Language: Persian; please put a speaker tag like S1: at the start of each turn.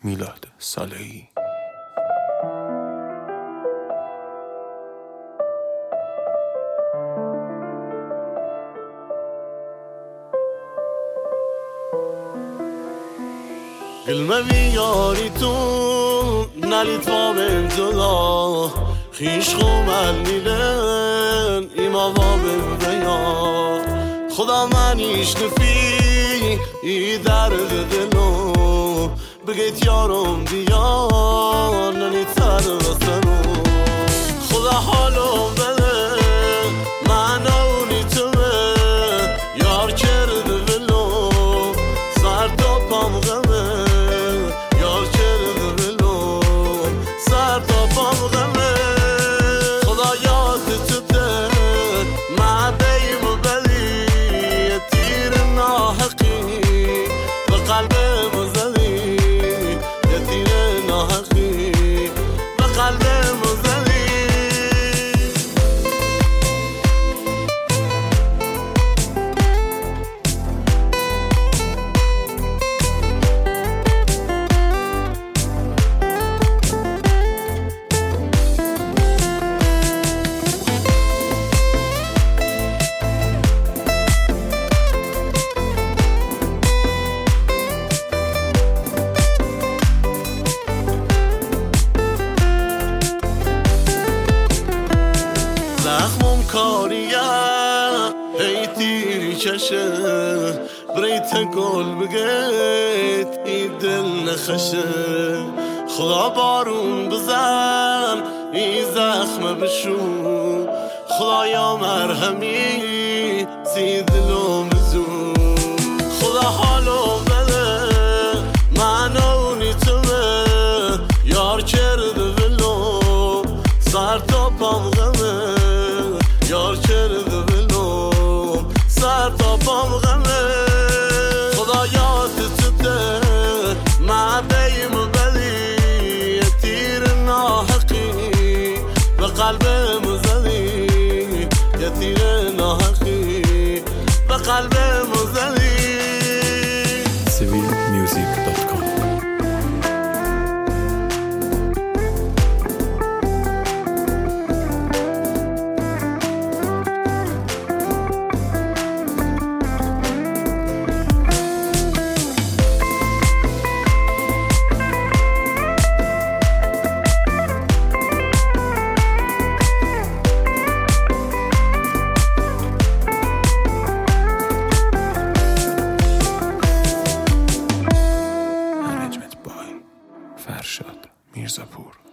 S1: میلاد صالحی.
S2: قلما بیاری تو نلیت وام انتظار خیش خومل نیلن ایما وام بیار خدا منیش نفی ای درد دلو بگیت یارم بیار نلیت سر رسنو خدا حالو بده من اونی توه یار کرده ولو سر تا پام غمه یار کرده ولو سر تا پام غمه خدا یاد تو ده معدیم و بلی تیر ناحقی به قلبم زدی یه تیر ناحقی به قلبم زدی زخمم کاریه هی تیری کشه بریت گل بگیت ای دل نخشه خدا بارون بزن ای زخم بشو خدایا مرهمی سی دلو بزو خدا حالو بده من اونی توه یار کرده ولو سر تا پام غمه یار کرده ولو سر تا پام غمه خدا یاد تو ده معدیم و بلی تیر ناحقی به قلبم زدی یه تیر ناحقی به قلبم زدی.
S1: civilmusic.com فرشاد میرزاپور.